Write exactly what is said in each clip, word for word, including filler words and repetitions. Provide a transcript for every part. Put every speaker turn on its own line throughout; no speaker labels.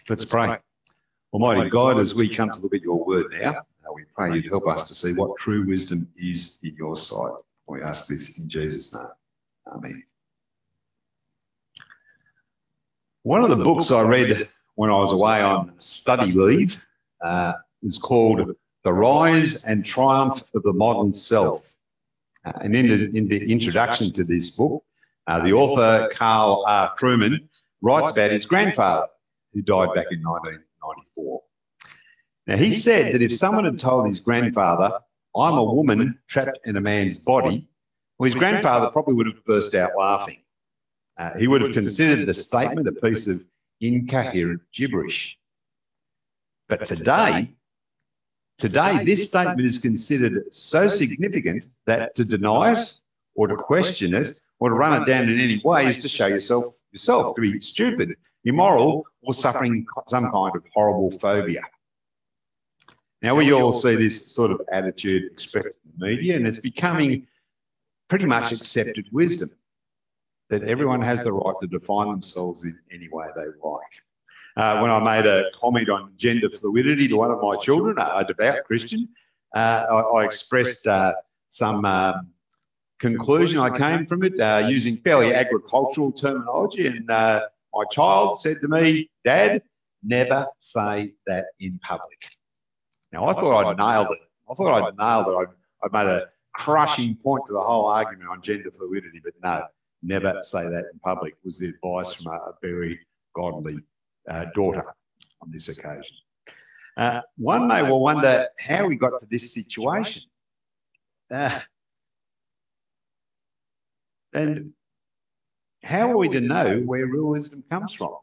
Let's pray. Almighty God, as we come to look at your word now, uh, we pray you'd help us to see what true wisdom is in your sight. We ask this in Jesus' name. Amen. One of the books I read when I was away on study leave uh, is called The Rise and Triumph of the Modern Self. Uh, and in the, in the introduction to this book, uh, the author, Carl R. Trueman, writes about his grandfather, who died back in nineteen ninety-four. Now, he said that if someone had told his grandfather, I'm a woman trapped in a man's body, well, his grandfather probably would have burst out laughing. Uh, he would have considered the statement a piece of incoherent gibberish. But today, today, this statement is considered so significant that to deny it or to question it or to run it down in any way is to show yourself, yourself to be stupid, immoral, or suffering some kind of horrible phobia. Now, we all see this sort of attitude expressed in the media, and it's becoming pretty much accepted wisdom that everyone has the right to define themselves in any way they like. Uh, when I made a comment on gender fluidity to one of my children, a devout Christian, uh, I, I expressed uh, some um, conclusion I came from it uh, using fairly agricultural terminology, and uh, my child said to me, Dad, never say that in public. Now, I thought I'd nailed it. I thought I'd nailed it. I'd, I'd made a crushing point to the whole argument on gender fluidity, but no, never say that in public was the advice from a, a very godly uh, daughter on this occasion. Uh, one may well wonder how we got to this situation. Uh, and how are we to know where real wisdom comes from?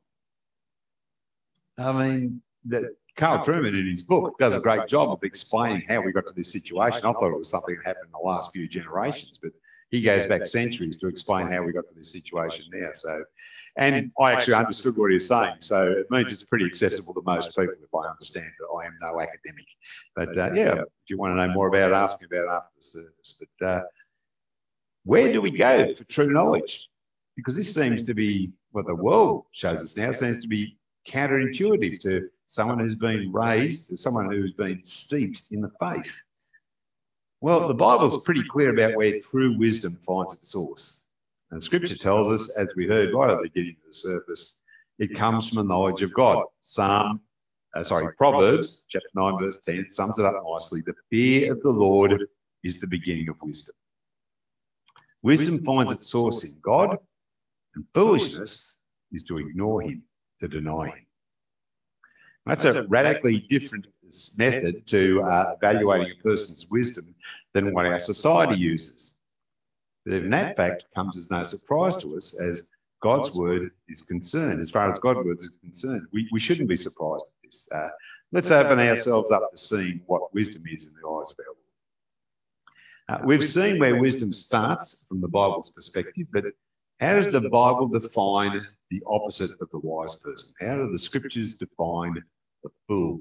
I mean, the, Carl Trueman in his book does a great job of explaining how we got to this situation. I thought it was something that happened in the last few generations, but he goes back centuries to explain how we got to this situation now. So, and I actually understood what he was saying. So it means it's pretty accessible to most people if I understand that I am no academic. But uh, yeah, if you want to know more about it, ask me about it after the service. But uh, where do we go for true knowledge? Because this seems to be what the world shows us now, seems to be counterintuitive to someone who's been raised, to someone who's been steeped in the faith. Well, the Bible's pretty clear about where true wisdom finds its source. And Scripture tells us, as we heard right at the beginning of the surface, it comes from the knowledge of God. Psalm, uh, sorry, Proverbs chapter nine, verse ten sums it up nicely. The fear of the Lord is the beginning of wisdom. Wisdom finds its source in God, and foolishness is to ignore him, to deny him. That's a radically different method to uh, evaluating a person's wisdom than what our society uses. But in that fact comes as no surprise to us as God's word is concerned. As far as God's word is concerned, we, we shouldn't be surprised at this. Uh, let's open ourselves up to seeing what wisdom is in the eyes of our Lord. Uh, we've seen where wisdom starts from the Bible's perspective, but how does the Bible define the opposite of the wise person? How do the Scriptures define the fool?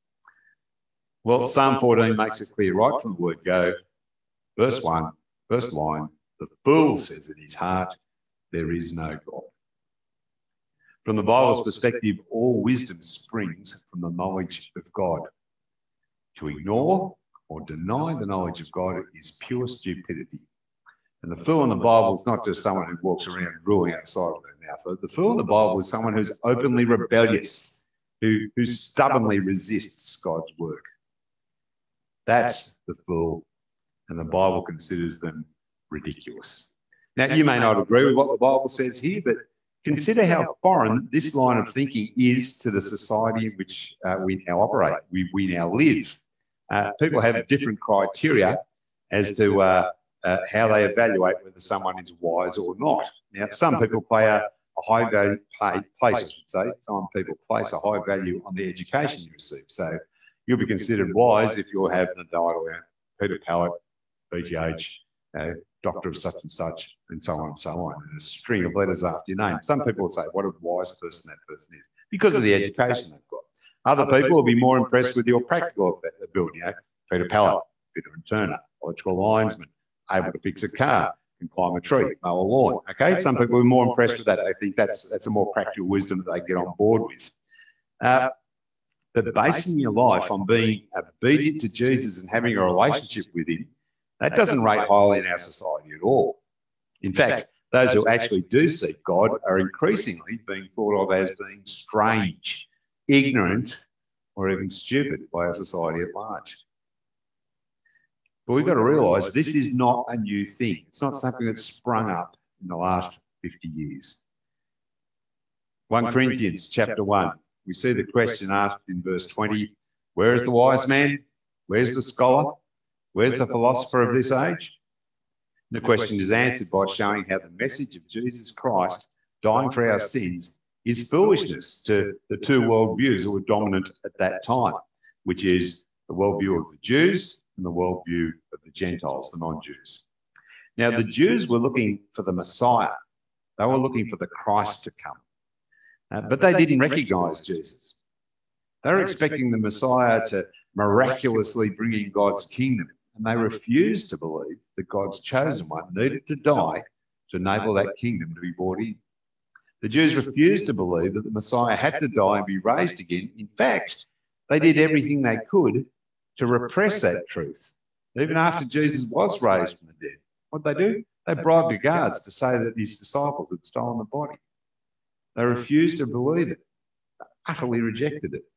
Well, Psalm fourteen makes it clear right from the word go. Verse one, first line, the fool says in his heart, there is no God. From the Bible's perspective, all wisdom springs from the knowledge of God. To ignore or deny the knowledge of God is pure stupidity. And the fool in the Bible is not just someone who walks around drooling outside of their mouth. The fool in the Bible is someone who's openly rebellious, who, who stubbornly resists God's work. That's the fool, and the Bible considers them ridiculous. Now, you may not agree with what the Bible says here, but consider how foreign this line of thinking is to the society in which uh, we now operate, we, we now live. Uh, people have different criteria as to uh, uh, how they evaluate whether someone is wise or not. Now, some people play a, a high value, pay, place, I should say, some people place a high value on the education you receive. So you'll be considered wise if you have an title, Peter Pallett, B T H, uh, doctor of such and such, and so on and so on, and a string of letters after your name. Some people will say, what a wise person that person is, because of the education they've got. Other people will be more impressed with your practical ability. You know, Peter Pallett, Peter and Turner, electrical linesman, able to fix a car, can climb a tree, mow a lawn. Okay, some people are more impressed with that. They think that's that's a more practical wisdom that they get on board with. Uh, but basing your life on being obedient to Jesus and having a relationship with him, that doesn't rate highly in our society at all. In fact, those who actually do seek God are increasingly being thought of as being strange, ignorant, or even stupid by our society at large. But we've got to realise this is not a new thing. It's not something that's sprung up in the last fifty years. First Corinthians chapter one, we see the question asked in verse twenty, where is the wise man? Where's the scholar? Where's the philosopher of this age? The question is answered by showing how the message of Jesus Christ dying for our sins is foolishness to the two worldviews that were dominant at that time, which is the worldview of the Jews and the worldview of the Gentiles, the non-Jews. Now, the Jews were looking for the Messiah. They were looking for the Christ to come. Uh, but they didn't recognise Jesus. They were expecting the Messiah to miraculously bring in God's kingdom. And they refused to believe that God's chosen one needed to die to enable that kingdom to be brought in. The Jews refused to believe that the Messiah had to die and be raised again. In fact, they did everything they could to repress that truth. Even after Jesus was raised from the dead, what did they do? They bribed the guards to say that his disciples had stolen the body. They refused to believe it, utterly rejected it.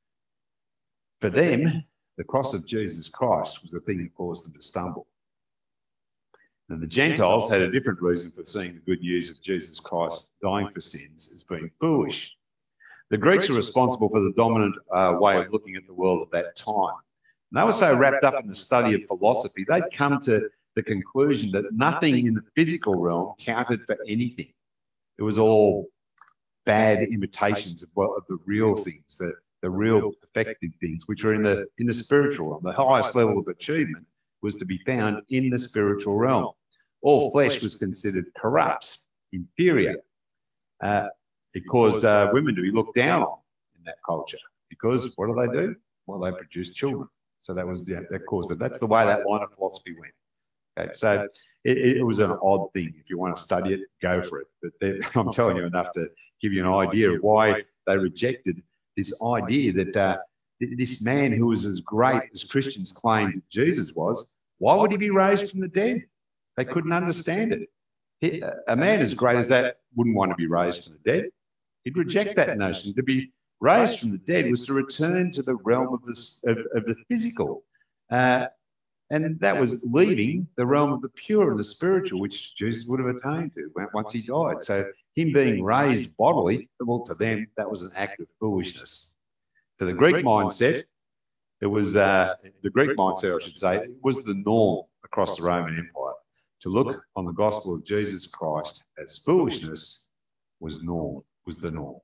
For them, the cross of Jesus Christ was the thing that caused them to stumble. And the Gentiles had a different reason for seeing the good news of Jesus Christ dying for sins as being foolish. The Greeks are responsible for the dominant uh, way of looking at the world at that time. And they were so wrapped up in the study of philosophy, they'd come to the conclusion that nothing in the physical realm counted for anything. It was all bad imitations of, well, of the real things, the, the real effective things, which are in the, in the spiritual realm. The highest level of achievement was to be found in the spiritual realm. All flesh was considered corrupt, inferior. Uh, it caused uh, women to be looked down on in that culture because what do they do? Well, they produce children. So that was yeah, that caused it. That's the way that line of philosophy went. Okay, so it, it was an odd thing. If you want to study it, go for it. But then, I'm telling you enough to give you an idea of why they rejected this idea that uh, this man who was as great as Christians claimed Jesus was, why would he be raised from the dead? They couldn't understand it. He, a man as great as that wouldn't want to be raised from the dead. He'd reject that notion. To be raised from the dead was to return to the realm of the, of, of the physical. Uh, and that was leaving the realm of the pure and the spiritual, which Jesus would have attained to once he died. So him being raised bodily, well, to them, that was an act of foolishness. To the Greek mindset, it was, uh, the Greek mindset, I should say, it was the norm across the Roman Empire. To look on the gospel of Jesus Christ as foolishness was norm, was the norm.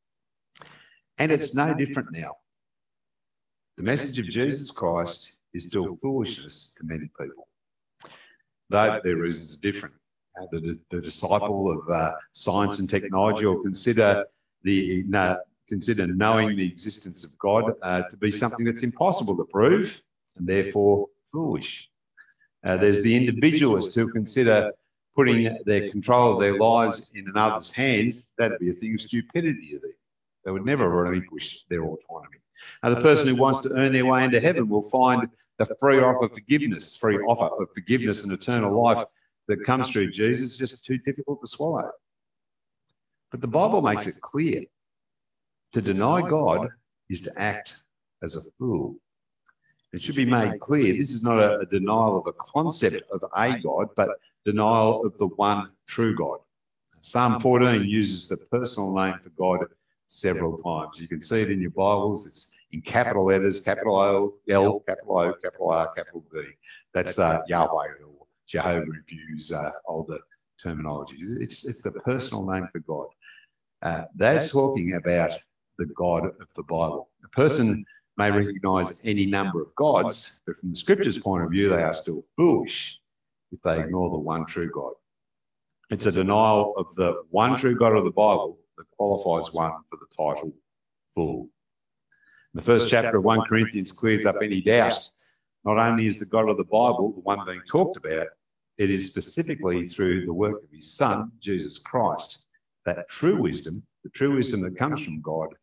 And it's no different now. The message of Jesus Christ is still foolishness to many people, though their reasons are different. Uh, the, the disciple of uh, science and technology will consider the uh, consider knowing the existence of God uh, to be something that's impossible to prove and therefore foolish. Uh, there's the individualist who consider putting their control of their lives in another's hands. That'd be a thing of stupidity to them. They would never relinquish their autonomy. Now, the person who wants to earn their way into heaven will find the free offer of forgiveness, free offer of forgiveness and eternal life that comes through Jesus just too difficult to swallow. But the Bible makes it clear to deny God is to act as a fool. It should be made clear this is not a, a denial of a concept of a God, but denial of the one true God. Psalm fourteen uses the personal name for God several times. You can see it in your Bibles. It's in capital letters, capital O, L, capital O, capital R, capital D. That's uh, Yahweh or Jehovah if you use uh, older terminology. It's, it's the personal name for God. Uh, that's talking about the God of the Bible. A person may recognise any number of gods, but from the Scripture's point of view, they are still foolish if they ignore the one true God. It's a denial of the one true God of the Bible that qualifies one for the title fool. The first chapter of First Corinthians clears up any doubt. Not only is the God of the Bible the one being talked about, it is specifically through the work of his Son, Jesus Christ, that true wisdom, the true wisdom that comes from God,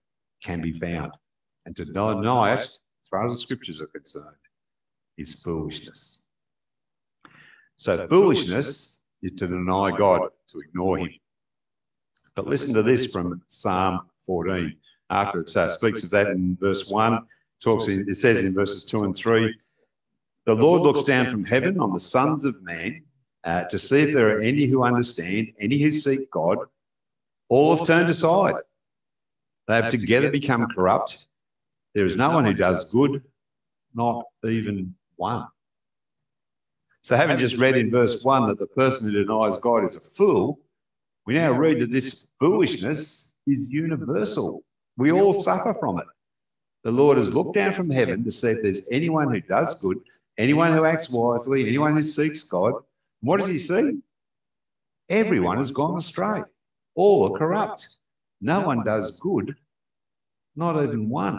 can be found. And to deny it, as far as the scriptures are concerned, is foolishness. So foolishness is to deny God, to ignore him. But listen to this from Psalm fourteen. After it uh, speaks of that in verse one, talks in, it says in verses two and three, the Lord looks down from heaven on the sons of man uh, to see if there are any who understand, any who seek God. All have turned aside. They have together become corrupt. There is no one who does good, not even one. So having just read in verse one that the person who denies God is a fool, we now read that this foolishness is universal. We all suffer from it. The Lord has looked down from heaven to see if there's anyone who does good, anyone who acts wisely, anyone who seeks God. What does he see? Everyone has gone astray. All are corrupt. No one does good, not even one.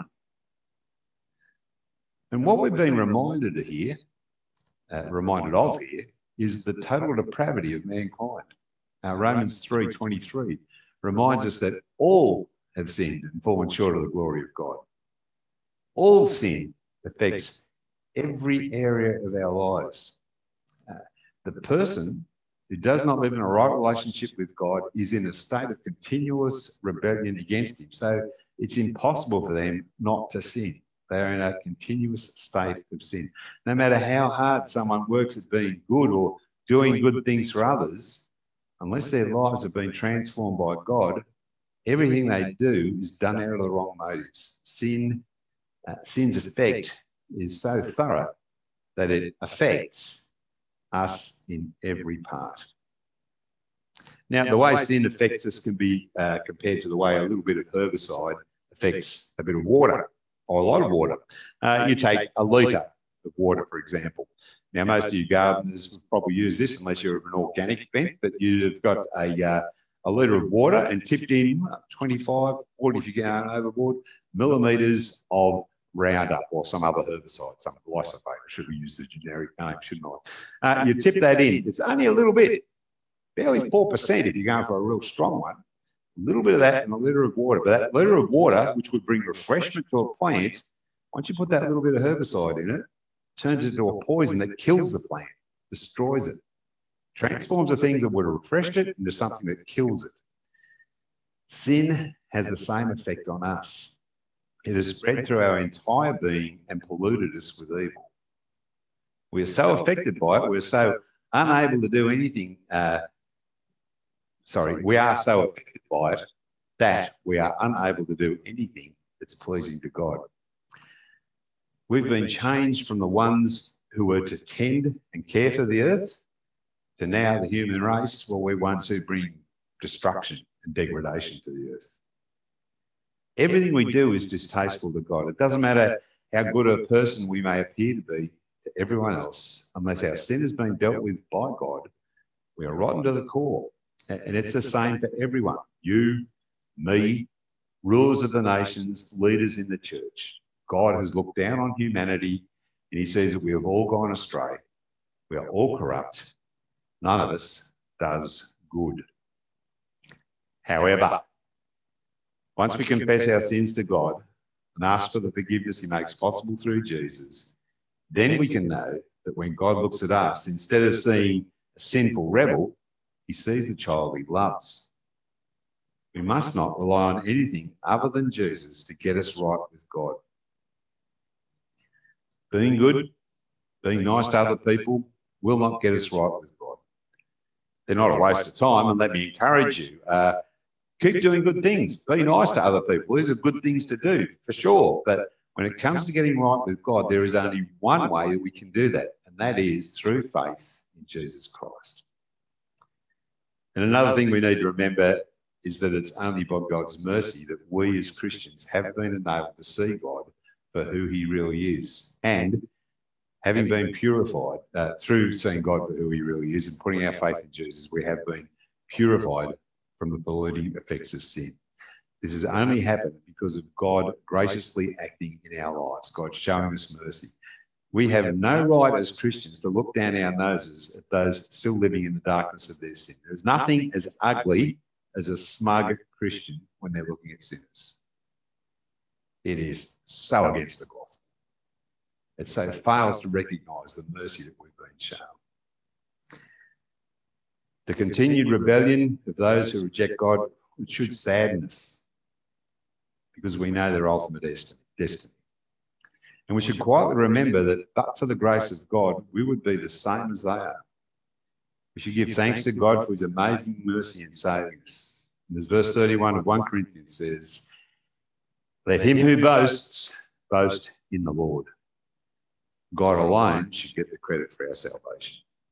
And what we've been reminded of here, uh, reminded of here, is the total depravity of mankind. Uh, Romans three twenty-three reminds us that all have sinned and fallen short of the glory of God. All sin affects every area of our lives. Uh, the person who does not live in a right relationship with God is in a state of continuous rebellion against him. So it's impossible for them not to sin. They are in a continuous state of sin. No matter how hard someone works at being good or doing good things for others, unless their lives have been transformed by God, everything they do is done out of the wrong motives. Sin, uh, sin's effect is so thorough that it affects us in every part. Now, the way sin affects us can be uh, compared to the way a little bit of herbicide affects a bit of water, or a lot of water. Uh, you take a litre of water, for example. Now, most of you gardeners will probably use this unless you're an organic bent, but you've got a, uh, a litre of water and tipped in twenty-five, forty if you're going overboard, millimetres of Roundup or some other herbicide, some glyphosate. Should we use the generic name, shouldn't I? Uh, you tip that in. It's only a little bit, barely four percent if you're going for a real strong one. A little bit of that and a litre of water. But that litre of water, which would bring refreshment to a plant, once you put that little bit of herbicide in it, turns it into a poison that kills the plant, destroys it, transforms the things that would have refreshed it into something that kills it. Sin has the same effect on us. It has spread through our entire being and polluted us with evil. We are so affected by it, we're so unable to do anything. Uh, sorry, we are so affected by it that we are unable to do anything that's pleasing to God. We've been changed from the ones who were to tend and care for the earth to now the human race, well, we're ones who bring destruction and degradation to the earth. Everything we do is distasteful to God. It doesn't matter how good a person we may appear to be to everyone else, unless our sin has been dealt with by God, we are rotten to the core. And it's the same for everyone. You, me, rulers of the nations, leaders in the church. God has looked down on humanity and he sees that we have all gone astray. We are all corrupt. None of us does good. However, once we confess our sins to God and ask for the forgiveness he makes possible through Jesus, then we can know that when God looks at us, instead of seeing a sinful rebel, he sees the child he loves. We must not rely on anything other than Jesus to get us right with God. Being good, being nice to other people will not get us right with God. They're not a waste of time, and let me encourage you. Uh, keep doing good things. Be nice to other people. These are good things to do, for sure. But when it comes to getting right with God, there is only one way that we can do that, and that is through faith in Jesus Christ. And another thing we need to remember is that it's only by God's mercy that we as Christians have been enabled to see God for who he really is. And having been purified uh, through seeing God for who he really is and putting our faith in Jesus, we have been purified from the polluting effects of sin. This has only happened because of God graciously acting in our lives, God showing us mercy. We have no right as Christians to look down our noses at those still living in the darkness of their sin. There's nothing as ugly as a smug Christian when they're looking at sinners. It is so against the gospel. It so fails to recognise the mercy that we've been shown. The continued rebellion of those who reject God should sadden us, because we know their ultimate destiny. And we should quietly remember that but for the grace of God, we would be the same as they are. We should give thanks to God for his amazing mercy in saving us. And as verse thirty-one of First Corinthians says, let him who boasts, boast in the Lord. God alone should get the credit for our salvation.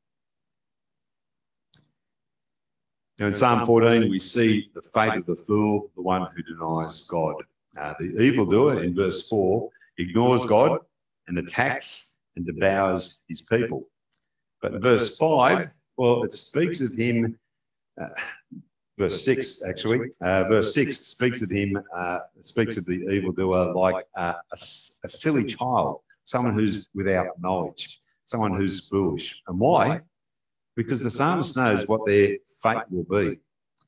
Now in Psalm fourteen, we see the fate of the fool, the one who denies God. Uh, the evildoer in verse four ignores God and attacks and devours his people. But in verse five, well, it speaks of him, uh, verse six actually, uh, verse six speaks of him, uh, speaks of the evildoer like uh, a, a silly child, someone who's without knowledge, someone who's foolish. And why? Because the psalmist knows what their fate will be.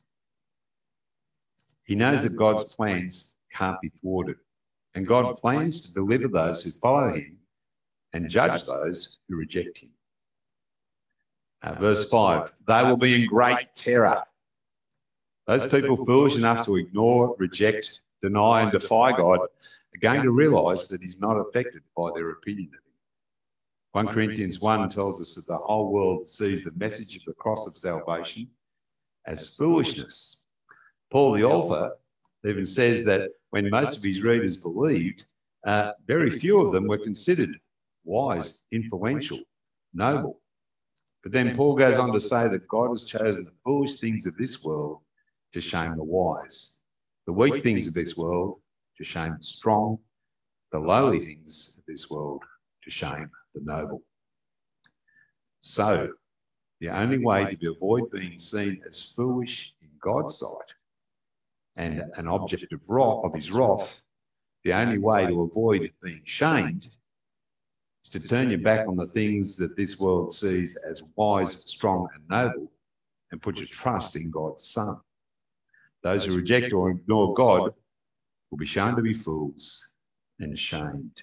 He knows that God's plans can't be thwarted. And God plans to deliver those who follow him and judge those who reject him. Uh, verse five, they will be in great terror. Those people foolish enough to ignore, reject, deny and defy God are going to realise that he's not affected by their opinion of him. First Corinthians one tells us that the whole world sees the message of the cross of salvation as foolishness. Paul the author even says that when most of his readers believed, uh, very few of them were considered wise, influential, noble. But then Paul goes on to say that God has chosen the foolish things of this world to shame the wise, the weak things of this world to shame the strong, the lowly things of this world to shame the noble. So, the only way to avoid being seen as foolish in God's sight and an object of wrath, of his wrath, the only way to avoid being shamed is to turn your back on the things that this world sees as wise, strong and noble and put your trust in God's Son. Those who reject or ignore God will be shown to be fools and shamed.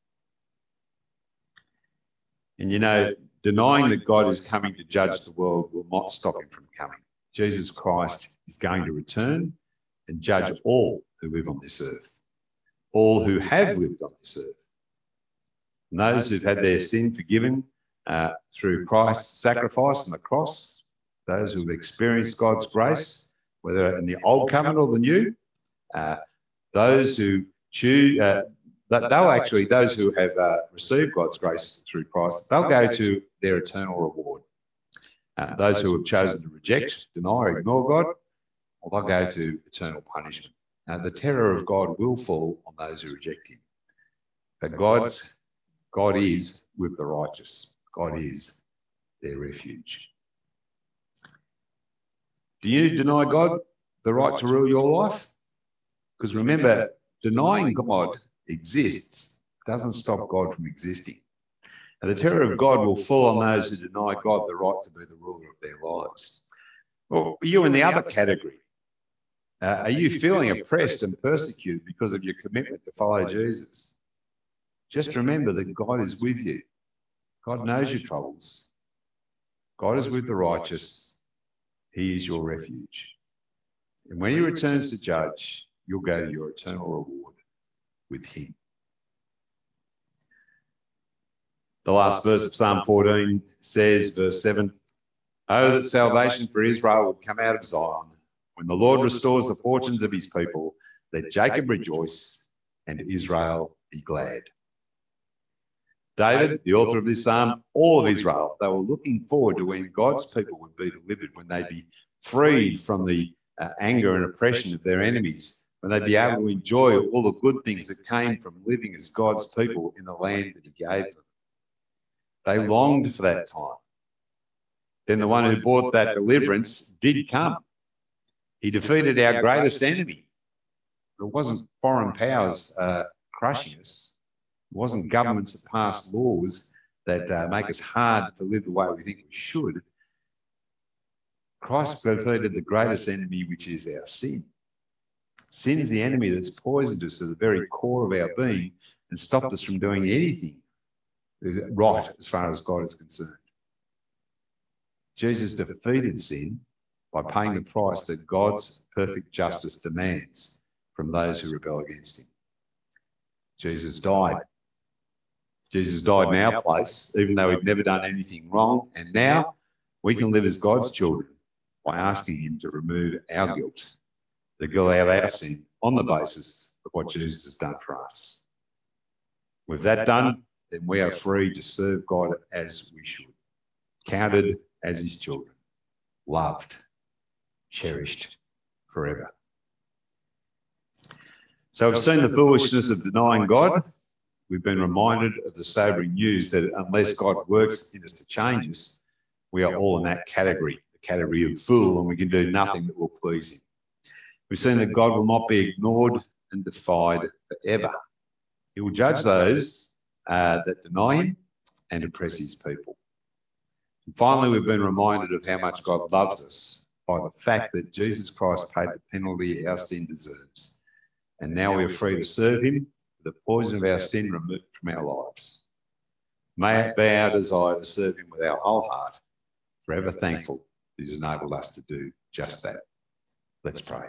And you know, denying that God is coming to judge the world will not stop him from coming. Jesus Christ is going to return and judge all who live on this earth, all who have lived on this earth. And those who've had their sin forgiven uh, through Christ's sacrifice on the cross, those who have experienced God's grace, whether in the old covenant or the new, uh, those who choose, uh, they'll actually, those who have uh, received God's grace through Christ, they'll go to their eternal reward. Uh, those who have chosen to reject, deny or ignore God, well, they'll go to eternal punishment. Now, the terror of God will fall on those who reject him. But God's, God is with the righteous. God is their refuge. Do you deny God the right to rule your life? Because remember, denying God exists doesn't stop God from existing. And the terror of God will fall on those who deny God the right to be the ruler of their lives. Well, you in the other category. Uh, are you feeling oppressed and persecuted because of your commitment to follow Jesus? Just remember that God is with you. God knows your troubles. God is with the righteous. He is your refuge. And when he returns to judge, you'll go to your eternal reward with him. The last verse of Psalm fourteen says, verse seven, "Oh, that salvation for Israel would come out of Zion. When the Lord restores the fortunes of his people, let Jacob rejoice and Israel be glad." David, the author of this psalm, all of Israel, they were looking forward to when God's people would be delivered, when they'd be freed from the uh, anger and oppression of their enemies, when they'd be able to enjoy all the good things that came from living as God's people in the land that he gave them. They longed for that time. Then the one who brought that deliverance did come. He defeated our greatest enemy. It wasn't foreign powers uh, crushing us. It wasn't governments that passed laws that uh, make us hard to live the way we think we should. Christ defeated the greatest enemy, which is our sin. Sin's the enemy that's poisoned us to the very core of our being and stopped us from doing anything right as far as God is concerned. Jesus defeated sin by paying the price that God's perfect justice demands from those who rebel against him. Jesus died. Jesus died in our place, even though we've never done anything wrong, and now we can live as God's children by asking him to remove our guilt, the guilt of our sin, on the basis of what Jesus has done for us. With that done, then we are free to serve God as we should, counted as his children, loved, cherished forever. So we've seen the foolishness of denying God. We've been reminded of the sobering news that unless God works in us to change us, we are all in that category, the category of fool, and we can do nothing that will please him. We've seen that God will not be ignored and defied forever. He will judge those uh, that deny him and oppress his people. And finally, we've been reminded of how much God loves us by the fact that Jesus Christ paid the penalty our sin deserves. And now we are free to serve him, with the poison of our sin removed from our lives. May it be our desire to serve him with our whole heart, forever thankful that he's enabled us to do just that. Let's pray.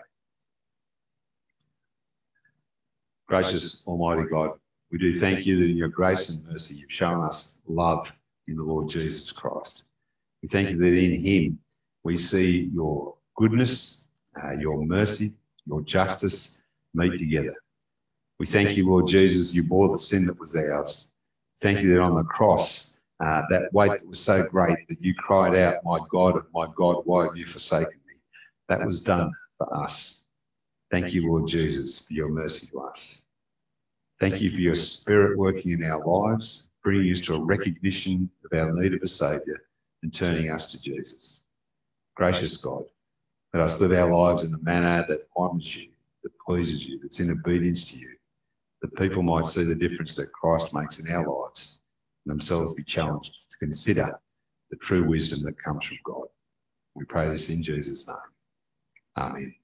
Gracious Almighty God, we do thank you that in your grace and mercy you've shown us love in the Lord Jesus Christ. We thank you that in him we see your goodness, uh, your mercy, your justice meet together. We thank you, Lord Jesus, you bore the sin that was ours. Thank you that on the cross, uh, that weight that was so great that you cried out, my God, my God, why have you forsaken me? That was done for us. Thank you, Lord Jesus, for your mercy to us. Thank you for your Spirit working in our lives, bringing us to a recognition of our need of a Saviour and turning us to Jesus. Gracious God, let us live our lives in a manner that honours you, that pleases you, that's in obedience to you, that people might see the difference that Christ makes in our lives and themselves be challenged to consider the true wisdom that comes from God. We pray this in Jesus' name. Amen.